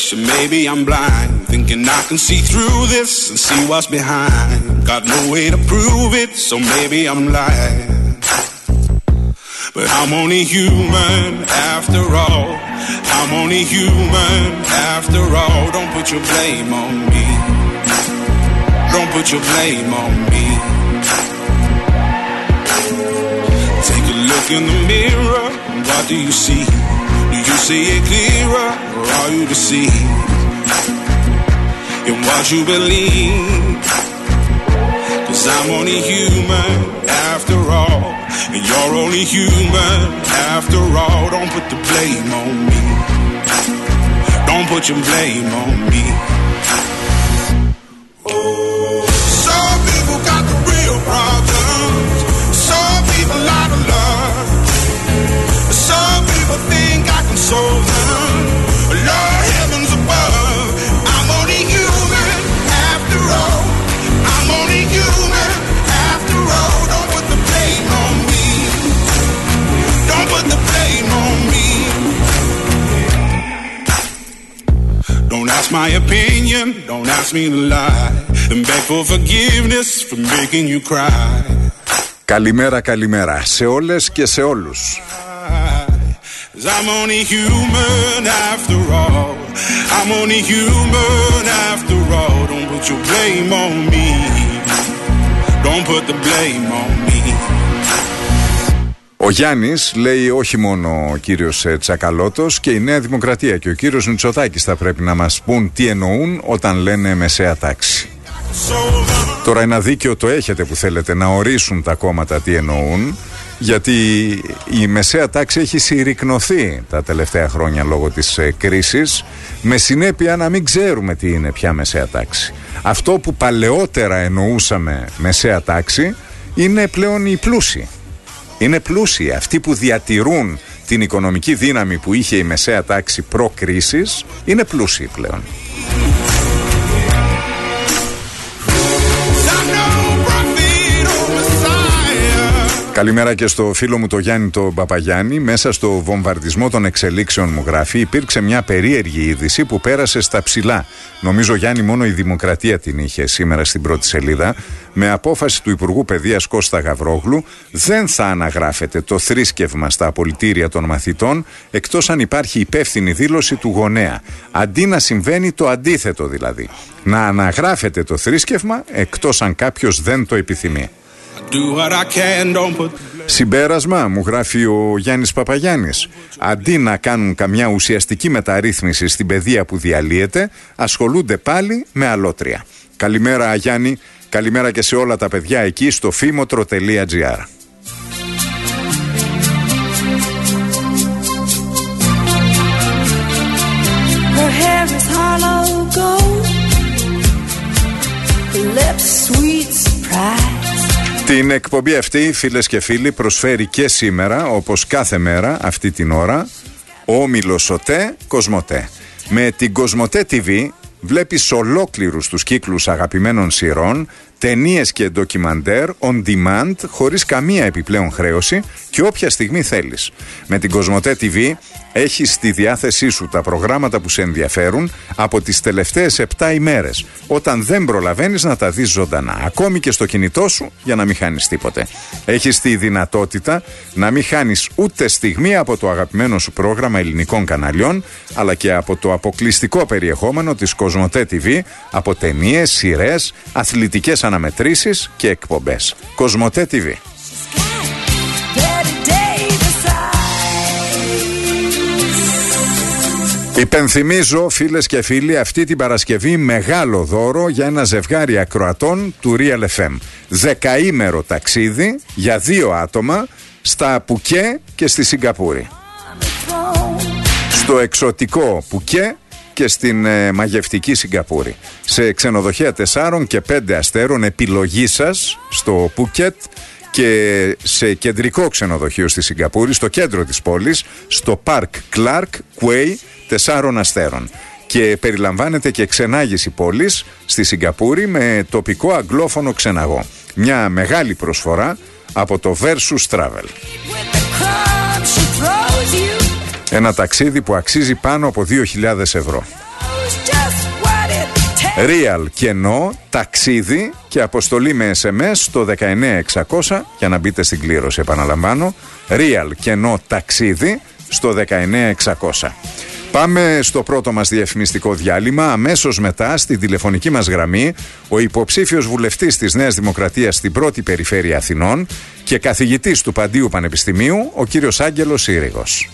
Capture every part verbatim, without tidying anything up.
or maybe I'm blind, thinking I can see through this and see what's behind. Got no way to prove it, so maybe I'm lying. But I'm only human after all. I'm only human after all. Don't put your blame on me. Don't put your blame on me. Take a look in the mirror, what do you see? Do you see it clearer, or are you deceived in what you believe? 'Cause I'm only human after all, and you're only human after all. Don't put the blame on me. Don't put your blame on me. Some people got the real problems. Some people out of love. Some people think I can solve them. Lord, heavens above. I'm only human after all. I'm only human after all. Don't put the blame on me. Don't put the blame on me. Don't ask my opinion. Don't ask me to lie. And beg for forgiveness for making you cry. Καλημέρα, καλημέρα σε όλες και σε όλους. I'm only human after all. I'm only human after all. Don't put your blame on me. Don't put the blame on me. Ο Γιάννης λέει όχι μόνο ο κύριος Τσακαλώτος και η Νέα Δημοκρατία και ο κύριος Μητσοτάκης θα πρέπει να μας πούν τι εννοούν όταν λένε μεσαία τάξη. Τώρα ένα δίκαιο το έχετε που θέλετε να ορίσουν τα κόμματα τι εννοούν, γιατί η μεσαία τάξη έχει συρρικνωθεί τα τελευταία χρόνια λόγω της ε, κρίσης, με συνέπεια να μην ξέρουμε τι είναι πια μεσαία τάξη. Αυτό που παλαιότερα εννοούσαμε μεσαία τάξη είναι πλέον οι πλούσιοι. Είναι πλούσιοι, αυτοί που διατηρούν την οικονομική δύναμη που είχε η μεσαία τάξη προ-κρίσης, είναι πλούσιοι πλέον. Καλημέρα και στο φίλο μου το Γιάννη τον Παπαγιάννη. Μέσα στο βομβαρδισμό των εξελίξεων, μου γράφει, υπήρξε μια περίεργη είδηση που πέρασε στα ψηλά. Νομίζω, Γιάννη, μόνο η Δημοκρατία την είχε σήμερα στην πρώτη σελίδα. Με απόφαση του Υπουργού Παιδείας Κώστα Γαβρόγλου, δεν θα αναγράφεται το θρήσκευμα στα απολυτήρια των μαθητών, εκτός αν υπάρχει υπεύθυνη δήλωση του γονέα. Αντί να συμβαίνει το αντίθετο δηλαδή. Να αναγράφεται το θρήσκευμα, εκτός αν κάποιος δεν το επιθυμεί. Συμπέρασμα, μου γράφει ο Γιάννης Παπαγιάννης, αντί να κάνουν καμιά ουσιαστική μεταρρύθμιση στην παιδεία που διαλύεται, ασχολούνται πάλι με αλότρια. Καλημέρα Γιάννη, καλημέρα και σε όλα τα παιδιά εκεί στο φήμοτρο τελεία τζι άρ. Την εκπομπή αυτή, φίλες και φίλοι, προσφέρει και σήμερα, όπως κάθε μέρα αυτή την ώρα, ο όμιλος ΟΤΕ Κοσμοτέ. Με την Κοσμοτέ τι βι βλέπεις ολόκληρους τους κύκλους αγαπημένων σειρών, ταινίες και ντοκιμαντέρ on demand, χωρίς καμία επιπλέον χρέωση και όποια στιγμή θέλεις. Με την Κοσμοτέ τι βι έχεις στη διάθεσή σου τα προγράμματα που σε ενδιαφέρουν από τις τελευταίες επτά ημέρες, όταν δεν προλαβαίνεις να τα δεις ζωντανά, ακόμη και στο κινητό σου, για να μην χάνεις τίποτε. Έχεις τη δυνατότητα να μην χάνεις ούτε στιγμή από το αγαπημένο σου πρόγραμμα ελληνικών καναλιών, αλλά και από το αποκλειστικό περιεχόμενο της Κοσμοτέ τι βι, από ταινίες, σειρές, αθλητικές αναμετρήσεις και εκπομπές. Κοσμοτέ τι βι. Υπενθυμίζω, φίλες και φίλοι, αυτή την Παρασκευή μεγάλο δώρο για ένα ζευγάρι ακροατών του Real εφ εμ. Δεκαήμερο ταξίδι για δύο άτομα στα Πουκέ και στη Σιγκαπούρη. Στο εξωτικό Πουκέ και στην ε, μαγευτική Σιγκαπούρη. Σε ξενοδοχεία τεσσάρων και πέντε αστέρων επιλογή σας στο Πούκετ και σε κεντρικό ξενοδοχείο στη Σιγκαπούρη, στο κέντρο της πόλης, στο Park Clark Quay τεσσάρων αστέρων. Και περιλαμβάνεται και ξενάγηση πόλης στη Σιγκαπούρη με τοπικό αγγλόφωνο ξεναγό. Μια μεγάλη προσφορά από το Versus Travel. Ένα ταξίδι που αξίζει πάνω από δύο χιλιάδες ευρώ. Real κενό, ταξίδι και αποστολή με ες εμ ες στο δεκαεννιά εξακόσια για να μπείτε στην κλήρωση, επαναλαμβάνω. Real κενό, ταξίδι στο δεκαεννιά εξακόσια. Πάμε στο πρώτο μας διαφημιστικό διάλειμμα. Αμέσως μετά στην τηλεφωνική μας γραμμή ο υποψήφιος βουλευτής της Νέας Δημοκρατίας στην πρώτη περιφέρεια Αθηνών και καθηγητής του Παντίου Πανεπιστημίου, ο κύριος Άγγελος Σύριγος.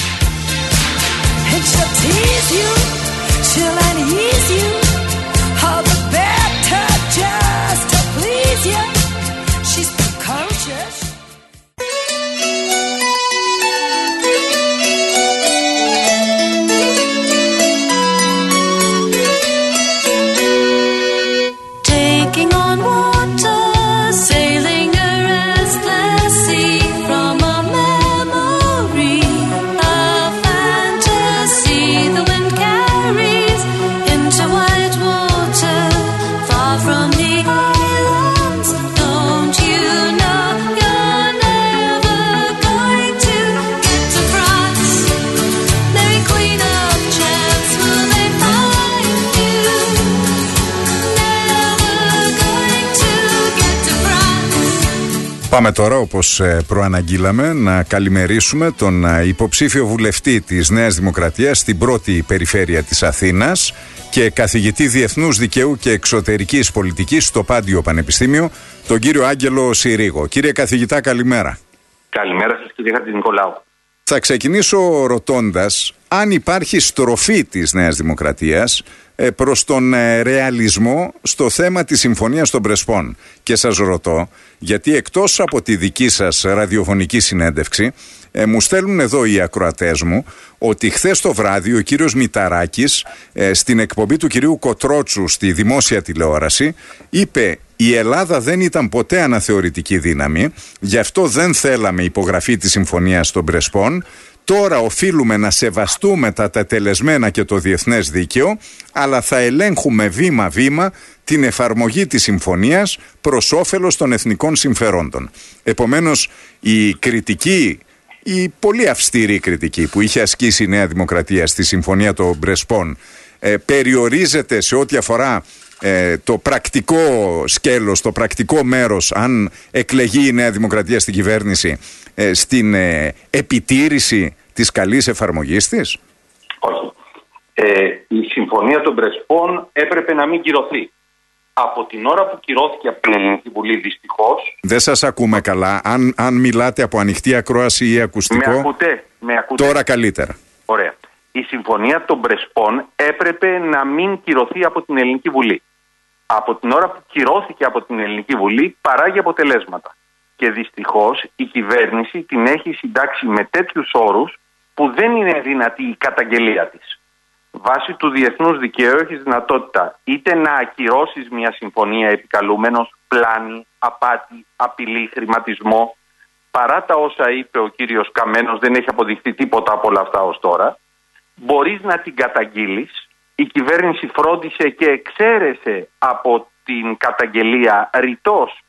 Πάμε τώρα, όπως προαναγγείλαμε, να καλημερίσουμε τον υποψήφιο βουλευτή της Νέας Δημοκρατίας στην πρώτη περιφέρεια της Αθήνας και καθηγητή Διεθνούς Δικαίου και Εξωτερικής Πολιτικής στο Πάντιο Πανεπιστήμιο, τον κύριο Άγγελο Συρίγο. Κύριε καθηγητά, καλημέρα. Καλημέρα σας, κύριε Χατζηνικολάου. Θα ξεκινήσω ρωτώντας αν υπάρχει στροφή της Νέας Δημοκρατίας προς τον ρεαλισμό στο θέμα της Συμφωνίας των Πρεσπών. Και σας ρωτώ, γιατί εκτός από τη δική σας ραδιοφωνική συνέντευξη, ε, μου στέλνουν εδώ οι ακροατές μου ότι χθες το βράδυ ο κύριος Μηταράκης ε, στην εκπομπή του κυρίου Κοτρότσου στη δημόσια τηλεόραση είπε: η Ελλάδα δεν ήταν ποτέ αναθεωρητική δύναμη, γι' αυτό δεν θέλαμε υπογραφή της Συμφωνίας των Πρεσπών. Τώρα οφείλουμε να σεβαστούμε τα τετελεσμένα και το διεθνές δίκαιο, αλλά θα ελέγχουμε βήμα-βήμα την εφαρμογή της συμφωνίας προς όφελος των εθνικών συμφερόντων. Επομένως, η κριτική, η πολύ αυστηρή κριτική που είχε ασκήσει η Νέα Δημοκρατία στη Συμφωνία των Πρεσπών ε, περιορίζεται σε ό,τι αφορά ε, το πρακτικό σκέλος, το πρακτικό μέρος, αν εκλεγεί η Νέα Δημοκρατία στην κυβέρνηση, ε, στην ε, επιτήρηση της καλής εφαρμογής της. Όχι. Ε, η Συμφωνία των Πρεσπών έπρεπε να μην κυρωθεί. Από την ώρα που κυρώθηκε από την Ελληνική Βουλή, δυστυχώς... Δεν σας ακούμε καλά. Αν, αν μιλάτε από ανοιχτή ακρόαση ή ακουστικό... Με ακούτε, με ακούτε. Τώρα καλύτερα. Ωραία. Η Συμφωνία των Πρεσπών έπρεπε να μην κυρωθεί από την Ελληνική Βουλή. Από την ώρα που κυρώθηκε από την Ελληνική Βουλή, παράγει αποτελέσματα. Και δυστυχώς η κυβέρνηση την έχει συντάξει με τέτοιους όρους που δεν είναι δυνατή η καταγγελία της. Βάσει του διεθνούς δικαίου έχεις δυνατότητα είτε να ακυρώσεις μια συμφωνία επικαλούμενος πλάνη, απάτη, απειλή, χρηματισμό. Παρά τα όσα είπε ο κύριος Καμένος, δεν έχει αποδειχθεί τίποτα από όλα αυτά ως τώρα. Μπορείς να την καταγγείλεις. Η κυβέρνηση φρόντισε και εξαίρεσε από την καταγγελία ρητός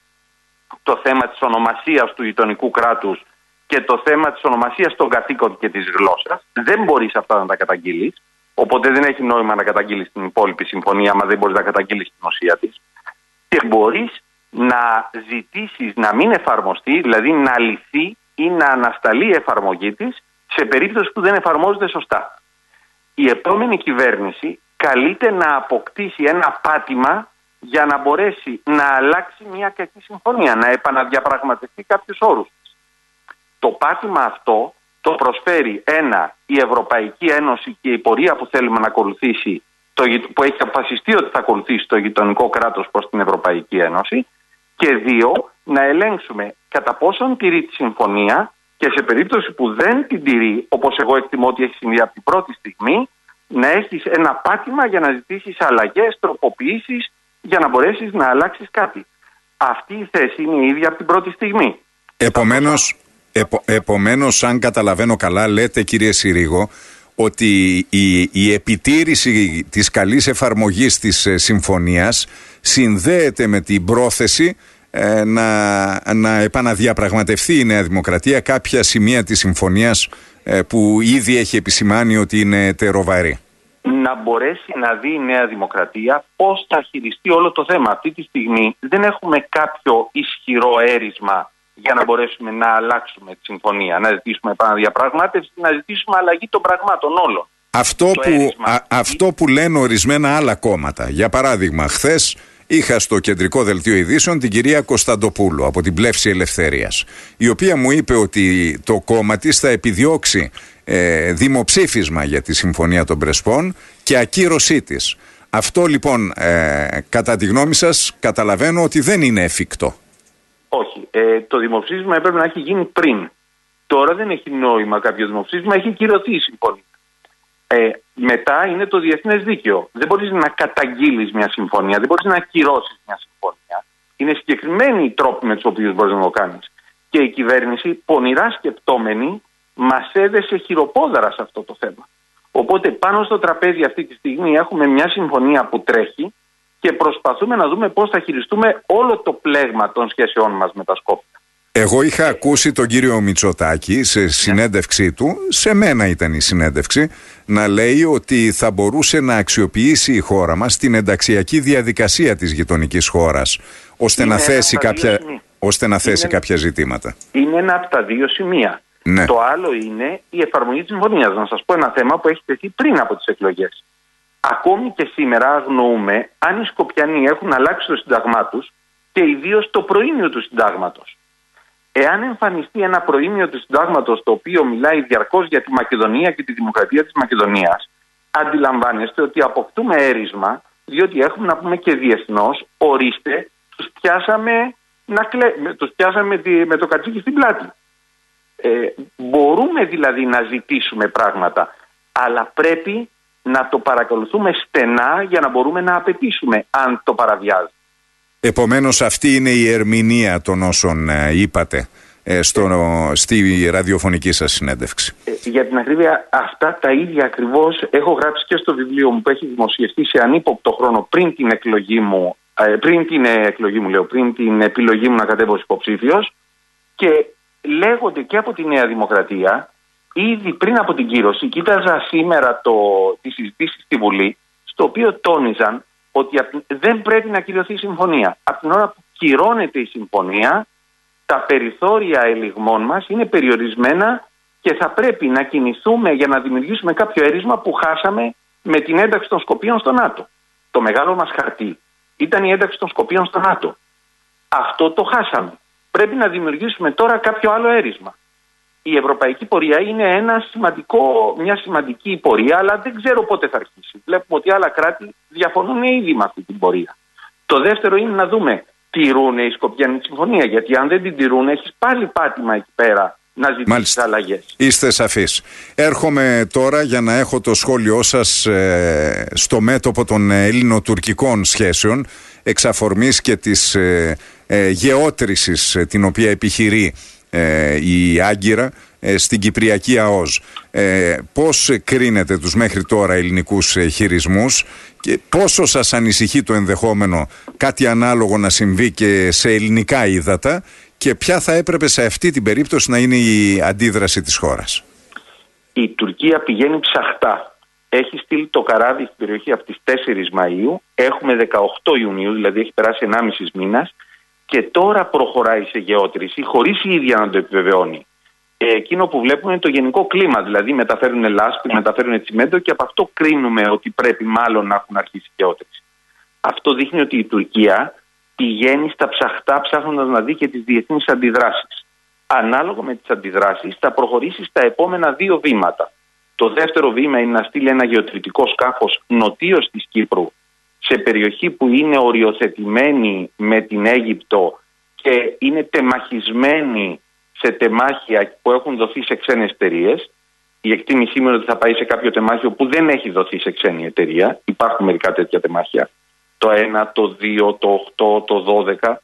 το θέμα της ονομασίας του γειτονικού κράτους και το θέμα της ονομασίας των κατοίκων και της γλώσσας. Δεν μπορείς αυτά να τα καταγγείλεις. Οπότε δεν έχει νόημα να καταγγείλεις την υπόλοιπη συμφωνία, άμα δεν μπορείς να καταγγείλεις την ουσία της. Και μπορείς να ζητήσεις να μην εφαρμοστεί, δηλαδή να λυθεί ή να ανασταλεί η εφαρμογή της σε περίπτωση που δεν εφαρμόζεται σωστά. Η επόμενη κυβέρνηση καλείται να αποκτήσει ένα πάτημα για να μπορέσει να αλλάξει μια κακή συμφωνία, να επαναδιαπραγματευτεί κάποιους όρους της. Το πάτημα αυτό το προσφέρει ένα, η Ευρωπαϊκή Ένωση και η πορεία που θέλουμε να ακολουθήσει, το, που έχει αποφασιστεί ότι θα ακολουθήσει το γειτονικό κράτος προς την Ευρωπαϊκή Ένωση, και δύο, να ελέγξουμε κατά πόσον τηρεί τη συμφωνία και σε περίπτωση που δεν την τηρεί, όπως εγώ εκτιμώ ότι έχει συμβεί από την πρώτη στιγμή, να έχεις ένα πάτημα για να ζητήσεις αλλαγές, τροποποιήσεις, για να μπορέσεις να αλλάξεις κάτι. Αυτή η θέση είναι η ίδια από την πρώτη στιγμή. Επομένως, επο, επομένως αν καταλαβαίνω καλά, λέτε κύριε Συρίγο, ότι η, η επιτήρηση της καλής εφαρμογής της ε, συμφωνίας συνδέεται με την πρόθεση ε, να, να επαναδιαπραγματευτεί η Νέα Δημοκρατία κάποια σημεία της συμφωνίας ε, που ήδη έχει επισημάνει ότι είναι τεροβαρή. να μπορέσει να δει η Νέα Δημοκρατία πώς θα χειριστεί όλο το θέμα. Αυτή τη στιγμή δεν έχουμε κάποιο ισχυρό έρισμα για να μπορέσουμε να αλλάξουμε τη συμφωνία, να ζητήσουμε επαναδιαπραγμάτευση, να ζητήσουμε αλλαγή των πραγμάτων όλων. Αυτό που, α, αυτό που λένε ορισμένα άλλα κόμματα. Για παράδειγμα, χθες είχα στο κεντρικό δελτίο ειδήσεων την κυρία Κωνσταντοπούλου από την Πλεύση Ελευθερίας, η οποία μου είπε ότι το κόμμα της θα επιδιώξει ε, δημοψήφισμα για τη Συμφωνία των Πρεσπών και ακύρωσή της. Αυτό λοιπόν, ε, κατά τη γνώμη σας, καταλαβαίνω ότι δεν είναι εφικτό. Όχι. Ε, το δημοψήφισμα έπρεπε να έχει γίνει πριν. Τώρα δεν έχει νόημα κάποιο δημοψήφισμα, έχει κυρωθεί η συμφωνία. Ε, μετά είναι το διεθνές δίκαιο. Δεν μπορείς να καταγγείλεις μια συμφωνία, δεν μπορείς να ακυρώσεις μια συμφωνία. Είναι συγκεκριμένοι οι τρόποι με τους οποίους μπορείς να το κάνεις. Και η κυβέρνηση, πονηρά σκεπτόμενη, μας έδεσε χειροπόδαρα σε αυτό το θέμα. Οπότε πάνω στο τραπέζι αυτή τη στιγμή έχουμε μια συμφωνία που τρέχει και προσπαθούμε να δούμε πώς θα χειριστούμε όλο το πλέγμα των σχέσεών μας με τα Σκόπια. Εγώ είχα ακούσει τον κύριο Μητσοτάκη σε συνέντευξή του, σε μένα ήταν η συνέντευξη, να λέει ότι θα μπορούσε να αξιοποιήσει η χώρα μας την ενταξιακή διαδικασία της γειτονικής χώρας, ώστε είναι να θέσει, κάποια, ώστε να θέσει είναι, κάποια ζητήματα. Είναι ένα από τα δύο σημεία. Ναι. Το άλλο είναι η εφαρμογή της συμφωνίας. Να σας πω ένα θέμα που έχει τεθεί πριν από τις εκλογές. Ακόμη και σήμερα αγνοούμε αν οι Σκοπιανοί έχουν αλλάξει το σύνταγμά τους και ιδίως το προήμιο του συντάγματος. Εάν εμφανιστεί ένα προήμιο του συντάγματος το οποίο μιλάει διαρκώς για τη Μακεδονία και τη δημοκρατία της Μακεδονίας, αντιλαμβάνεστε ότι αποκτούμε έρισμα, διότι έχουμε να πούμε και διεθνώς, ορίστε, τους πιάσαμε, να κλε... τους πιάσαμε με το κατσίκι στην πλάτη. Ε, μπορούμε δηλαδή να ζητήσουμε πράγματα, αλλά πρέπει να το παρακολουθούμε στενά για να μπορούμε να απαιτήσουμε αν το παραβιάζει. Επομένως αυτή είναι η ερμηνεία των όσων ε, είπατε ε, στο, ε, στη ραδιοφωνική σας συνέντευξη. Ε, για την ακρίβεια, αυτά τα ίδια ακριβώς έχω γράψει και στο βιβλίο μου που έχει δημοσιευτεί σε ανύποπτο χρόνο πριν την εκλογή μου, ε, πριν την εκλογή μου λέω, πριν την επιλογή μου να κατέβω ως υποψήφιος, και λέγονται και από τη Νέα Δημοκρατία ήδη πριν από την κύρωση. Κοίταζα σήμερα το, τις συζητήσεις στη Βουλή, στο οποίο τόνιζαν ότι δεν πρέπει να κυρωθεί η συμφωνία. Από την ώρα που κυρώνεται η συμφωνία, τα περιθώρια ελιγμών μας είναι περιορισμένα και θα πρέπει να κινηθούμε για να δημιουργήσουμε κάποιο έρισμα που χάσαμε με την ένταξη των Σκοπίων στο ΝΑΤΟ. Το μεγάλο μας χαρτί ήταν η ένταξη των Σκοπίων στο ΝΑΤΟ. Αυτό το χάσαμε. Πρέπει να δημιουργήσουμε τώρα κάποιο άλλο έρισμα. Η ευρωπαϊκή πορεία είναι ένα σημαντικό, μια σημαντική πορεία, αλλά δεν ξέρω πότε θα αρχίσει. Βλέπουμε ότι άλλα κράτη διαφωνούν ήδη με αυτή την πορεία. Το δεύτερο είναι να δούμε, τηρούν οι Σκοπιανοί τη συμφωνία, γιατί αν δεν την τηρούν, έχεις πάλι πάτημα εκεί πέρα να ζητήσεις αλλαγές. Είστε σαφείς. Έρχομαι τώρα για να έχω το σχόλιο σας ε, στο μέτωπο των ελληνοτουρκικών σχέσεων, εξ αφορμής και της ε, ε, γεώτρησης ε, την οποία επιχειρεί Ε, η Άγκυρα ε, στην Κυπριακή ΑΟΣ. Ε, πώς κρίνετε τους μέχρι τώρα ελληνικούς ε, χειρισμούς και πόσο σας ανησυχεί το ενδεχόμενο κάτι ανάλογο να συμβεί και σε ελληνικά ύδατα, και ποια θα έπρεπε σε αυτή την περίπτωση να είναι η αντίδραση της χώρας? Η Τουρκία πηγαίνει ψαχτά. Έχει στείλει το καράβι στην περιοχή από τις τέσσερις Μαΐου. Έχουμε δεκαοκτώ Ιουνίου, δηλαδή έχει περάσει ενάμιση μήνας. Και τώρα προχωράει σε γεώτρηση χωρίς η ίδια να το επιβεβαιώνει. Ε, εκείνο που βλέπουμε είναι το γενικό κλίμα. Δηλαδή μεταφέρουν λάσπη, μεταφέρουν τσιμέντο και από αυτό κρίνουμε ότι πρέπει μάλλον να έχουν αρχίσει γεώτρηση. Αυτό δείχνει ότι η Τουρκία πηγαίνει στα ψαχτά ψάχνοντας να δει και τις διεθνείς αντιδράσεις. Ανάλογα με τις αντιδράσεις θα προχωρήσει στα επόμενα δύο βήματα. Το δεύτερο βήμα είναι να στείλει ένα γεωτρητικό σκάφος νοτίως της Κύπρου, σε περιοχή που είναι οριοθετημένη με την Αίγυπτο και είναι τεμαχισμένη σε τεμάχια που έχουν δοθεί σε ξένες εταιρείες. Η εκτίμησή είναι ότι θα πάει σε κάποιο τεμάχιο που δεν έχει δοθεί σε ξένη εταιρεία. Υπάρχουν μερικά τέτοια τεμάχια. Το ένα, το δύο, το οκτώ, το δώδεκα.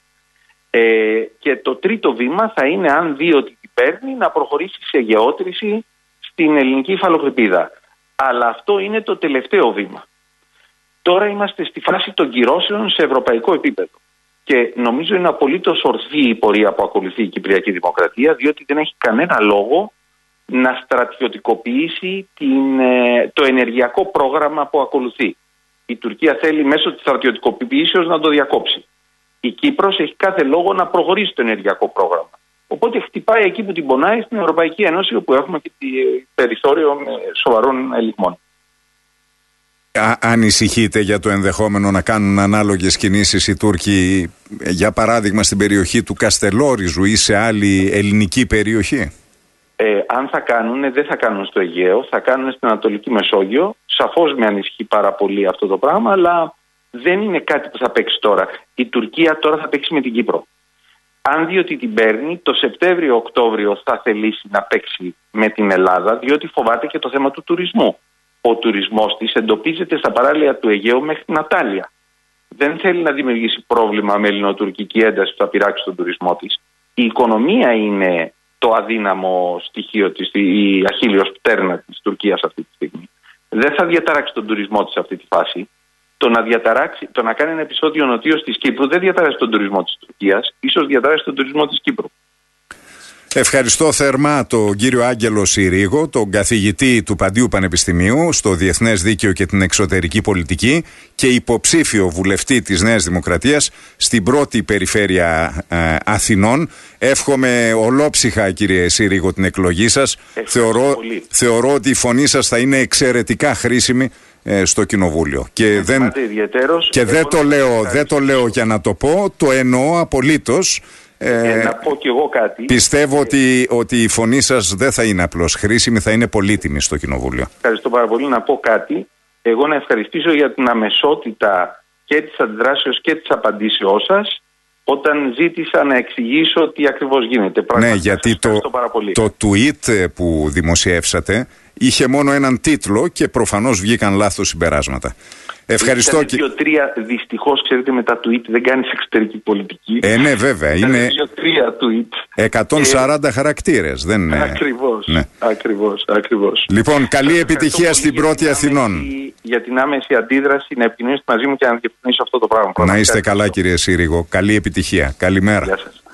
Ε, και το τρίτο βήμα θα είναι, αν δει ότι την παίρνει, να προχωρήσει σε γεώτρηση στην ελληνική υφαλοκρηπίδα. Αλλά αυτό είναι το τελευταίο βήμα. Τώρα είμαστε στη φάση των κυρώσεων σε ευρωπαϊκό επίπεδο. Και νομίζω είναι απολύτως ορθή η πορεία που ακολουθεί η Κυπριακή Δημοκρατία, διότι δεν έχει κανένα λόγο να στρατιωτικοποιήσει την, το ενεργειακό πρόγραμμα που ακολουθεί. Η Τουρκία θέλει μέσω της στρατιωτικοποίησεως να το διακόψει. Η Κύπρος έχει κάθε λόγο να προχωρήσει το ενεργειακό πρόγραμμα. Οπότε χτυπάει εκεί που την πονάει στην Ευρωπαϊκή Ένωση, όπου έχουμε και περιθώριο σοβαρών ελιγμών. Ανησυχείτε για το ενδεχόμενο να κάνουν ανάλογες κινήσεις οι Τούρκοι, για παράδειγμα στην περιοχή του Καστελόριζου ή σε άλλη ελληνική περιοχή? Ε, αν θα κάνουν, δεν θα κάνουν στο Αιγαίο, θα κάνουν στην Ανατολική Μεσόγειο. Σαφώς με ανησυχεί πάρα πολύ αυτό το πράγμα, αλλά δεν είναι κάτι που θα παίξει τώρα. Η Τουρκία τώρα θα παίξει με την Κύπρο. Αν δει ότι την παίρνει, το Σεπτέμβριο-Οκτώβριο θα θελήσει να παίξει με την Ελλάδα, διότι φοβάται και το θέμα του τουρισμού. Ο τουρισμός της εντοπίζεται στα παράλια του Αιγαίου μέχρι την Ατάλεια. Δεν θέλει να δημιουργήσει πρόβλημα με ελληνοτουρκική ένταση που θα πειράξει τον τουρισμό της. Η οικονομία είναι το αδύναμο στοιχείο της, η αχίλλειος πτέρνα της Τουρκίας αυτή τη στιγμή. Δεν θα διαταράξει τον τουρισμό της σε αυτή τη φάση. Το να, διαταράξει, το να κάνει ένα επεισόδιο νοτίως της Κύπρου δεν διαταράξει τον τουρισμό της Τουρκίας, ίσως διαταράξει τον τουρισμό της Κύπρου. Ευχαριστώ θερμά τον κύριο Άγγελο Συρίγο, τον καθηγητή του Παντίου Πανεπιστημίου στο Διεθνές Δίκαιο και την Εξωτερική Πολιτική και υποψήφιο βουλευτή της Νέας Δημοκρατίας στην πρώτη περιφέρεια ε, Αθηνών. Εύχομαι ολόψυχα, κύριε Συρίγο, την εκλογή σας. Θεωρώ, θεωρώ ότι η φωνή σας θα είναι εξαιρετικά χρήσιμη ε, στο Κοινοβούλιο. Και, δεν, και δεν, το λέω, δεν το λέω για να το πω, το εννοώ απολύτως. Ε, να πω κι εγώ κάτι. Πιστεύω ότι, ότι η φωνή σας δεν θα είναι απλώς χρήσιμη, θα είναι πολύτιμη στο Κοινοβούλιο. Ευχαριστώ πάρα πολύ. Να πω κάτι. Εγώ να ευχαριστήσω για την αμεσότητα και της αντιδράσεως και της απαντήσεώς σας όταν ζήτησα να εξηγήσω τι ακριβώς γίνεται. Ναι, γιατί το, το tweet που δημοσιεύσατε είχε μόνο έναν τίτλο και προφανώς βγήκαν λάθος συμπεράσματα. Ευχαριστώ. Και δύο-τρία, δυστυχώς, ξέρετε, με τα tweet δεν κάνεις εξωτερική πολιτική. Ε, ναι, βέβαια. Είναι δύο-τρία tweet. εκατόν σαράντα ε, χαρακτήρες. Δεν... Ακριβώς, ναι. ακριβώς, ακριβώς. Λοιπόν, καλή επιτυχία στην πρώτη Αθηνών. Για την άμεση αντίδραση, να επικοινωνήσετε μαζί μου και να διευκρινίσω αυτό το πράγμα. Να είστε καλά, κύριε Συρίγο. Καλή επιτυχία. Καλημέρα. Γεια σας.